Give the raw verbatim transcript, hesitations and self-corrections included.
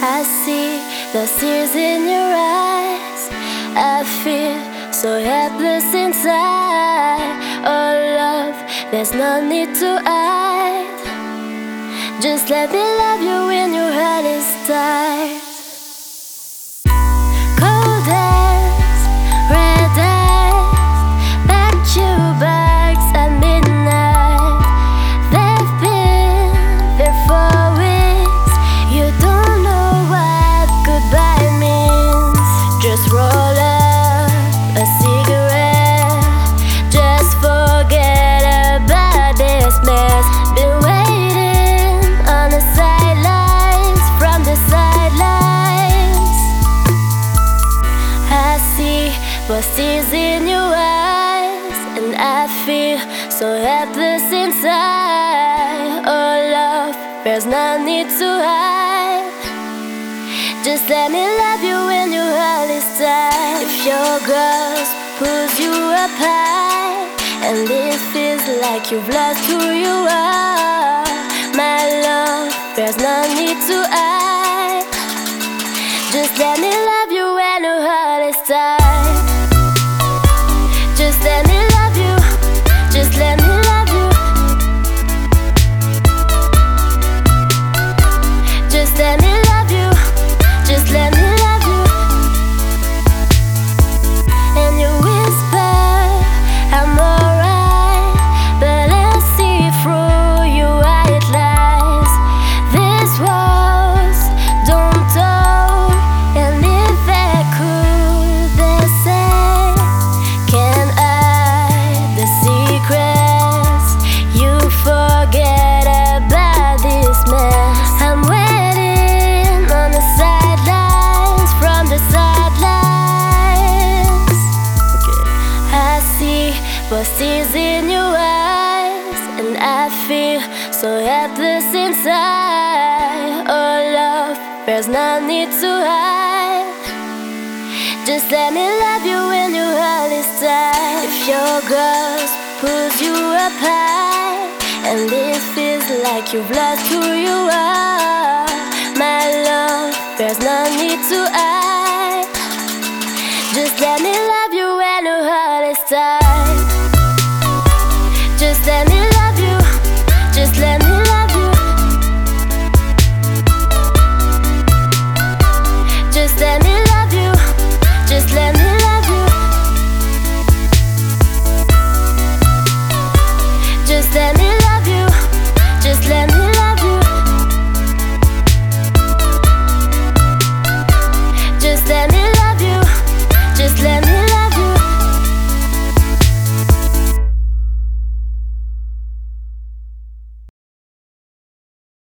I see the tears in your eyes. I feel so helpless inside. Oh love, there's no need to hide. Just let me love you when your heart is tired. Cold eyes, red eyes, back to backs at midnight. They've been there for weeks. You don't know what goodbye means. Just roll up a cigarette. Just forget about this mess. Been waiting on the sidelines, from the sidelines. I see what's tears in your eyes, and I feel so helpless inside. Oh love, there's no need to hide. Just let me love you when your heart is tired. If your grasp pulls you up high, and it feels like you've lost who you are, my love, there's no need to hide. Just let me love you when your heart is tired. Just let me love you. Just let me love you. Just let me love you. Just let me love you. And you whisper, I'm alright, but I see through your white lies. These walls don't talk, and if they could, they say, can hide the secrets. You forget about this mess. I'm waiting on the sidelines, from the sidelines. Okay. I see what's tears in your eyes, and I feel so helpless inside. Oh love, there's no need to hide. Just let me love you when your heart is tired. If your grasp pulls you up high, and it feels like you've lost who you are, my love, there's no need to hide. Just let me